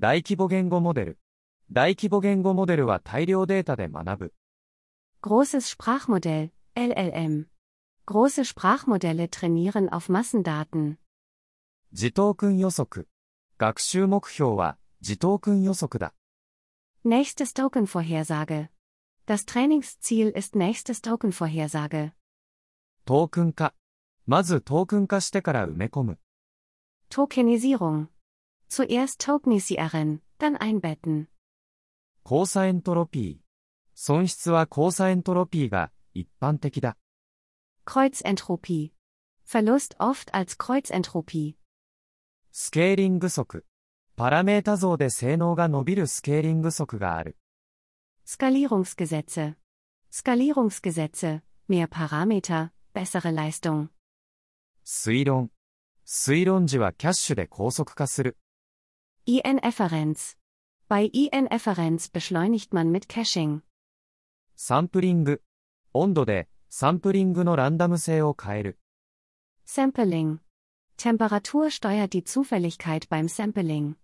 大規模言語モデル。大規模言語モデルは大量データで学ぶ。 Großes Sprachmodell, LLM. Große Sprachmodelle trainieren auf Massendaten. 自トークン予測。学習目標は自トークン予測だ。 Nächstes Tokenvorhersage. Das Trainingsziel ist nächstes Tokenvorhersage. トークン化。まずトークン化してから埋め込む。 Tokenisierung. Zuerst tokenisieren, dann einbetten. 交差エントロピー。損失は交差エントロピーが一般的だ。 Kreuzentropie. Verlust oft als Kreuzentropie. スケーリング則。パラメータ像で性能が伸びるスケーリング則がある。 Skalierungsgesetze. Skalierungsgesetze. Mehr Parameter, bessere Leistung. 推論。推論時はキャッシュで高速化する。 IN-Efferenz. Bei IN-Efferenz beschleunigt man mit Caching. サンプリング。温度でサンプリングのランダム性を変える。 Sampling. Temperatur steuert die Zufälligkeit beim Sampling.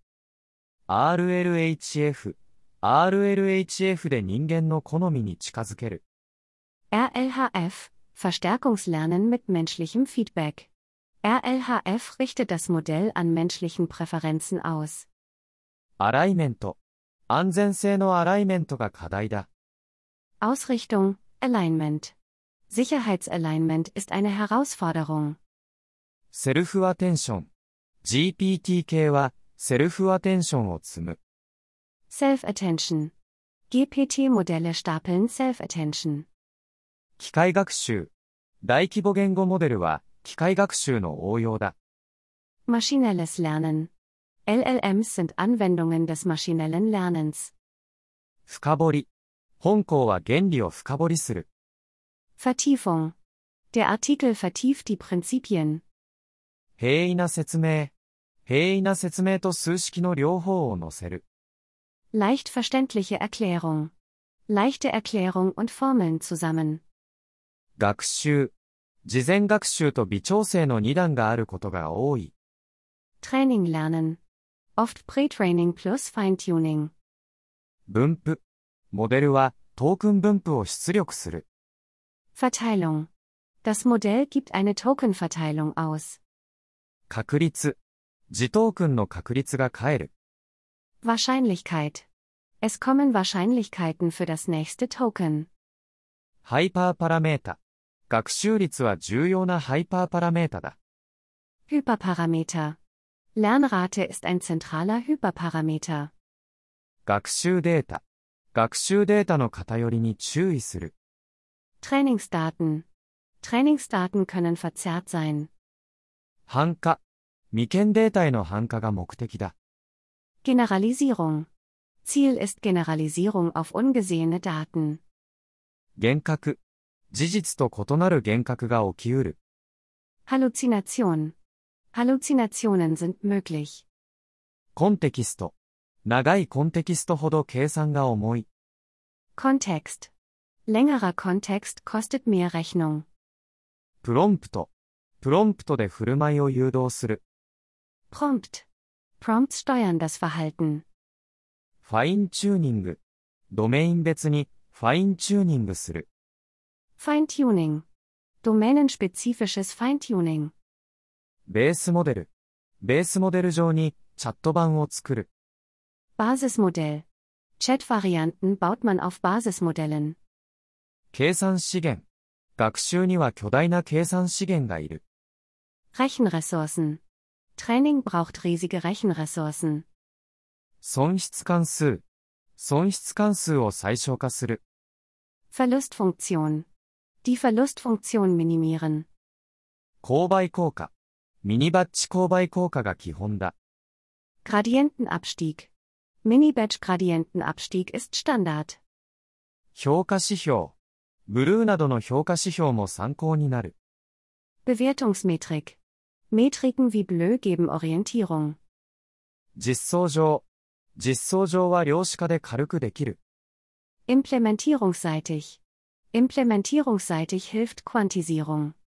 RLHF。RLHF で人間の好みに近づける。 RLHF. Verstärkungslernen mit menschlichem Feedback. RLHF richtet das Modell an menschlichen Präferenzen aus. アライメント。安全性のアライメントが課題だ。 Ausrichtung, Alignment. Sicherheitsalignment ist eine Herausforderung. セルフアテンション。GPT 系はセルフアテンションを積む。 Self-Attention. GPT-Modelle stapeln Self-Attention. 機械学習。大規模言語モデルは機械学習の応用だ。 Maschinelles Lernen. LLMs sind Anwendungen des maschinellen Lernens. 深掘り。本項は原理を深掘りする。 Vertiefung. Der Artikel vertieft die Prinzipien. 平易な説明。平易な説明と数式の両方を載せる。 Leicht verständliche Erklärung. Leichte Erklärung und Formeln zusammen. 学習。事前学習と微調整の2段があることが多い。 Training lernen. Oft Pre-Training plus Feintuning. 分布。モデルはトークン分布を出力する。 Verteilung. Das Modell gibt eine Tokenverteilung aus. 確率。自トークンの確率が変える。 Wahrscheinlichkeit. Es kommen Wahrscheinlichkeiten für das nächste Token. ハイパーパラメータ。学習率は重要なハイパーパラメータだ。 Hyperparameter. Lernrate ist ein zentraler Hyperparameter. 学習データ。学習データの偏りに注意する。 Trainingsdaten. Trainingsdaten können verzerrt sein. 汎化。未見データへの汎化が目的だ。 Generalisierung. Ziel ist Generalisierung auf ungesehene Daten. 幻覚。事実と異なる幻覚が起きうる。 Halluzination. Halluzinationen sind möglich. コンテキスト。長いコンテキストほど計算が重い。 Kontext. Längerer Kontext kostet mehr Rechnung. プロンプト。プロンプトで振る舞いを誘導する。 Prompt. Prompts steuern das Verhalten. ファインチューニング。ドメイン別にファインチューニングする。 Feintuning. Domänenspezifisches Feintuning. ベースモデル。ベースモデル上にチャット版を作る。 Basismodell. Chat-Varianten baut man auf Basismodellen. 計算資源。学習には巨大な計算資源がいる。 Rechenressourcen. Training braucht riesige Rechenressourcen. 損失関数。損失関数を最小化する。 Verlustfunktion. Die Verlustfunktion minimieren. 勾配効果。ミニバッチ勾配効果が基本だ。 Gradientenabstieg. Mini-Batch-Gradientenabstieg ist Standard. 評価指標。ブルーなどの評価指標も参考になる。 Bewertungsmetrik. Metriken wie Bleu geben Orientierung. 実装上。実装上は量子化で軽くできる。 Implementierungsseitig. Implementierungsseitig hilft Quantisierung.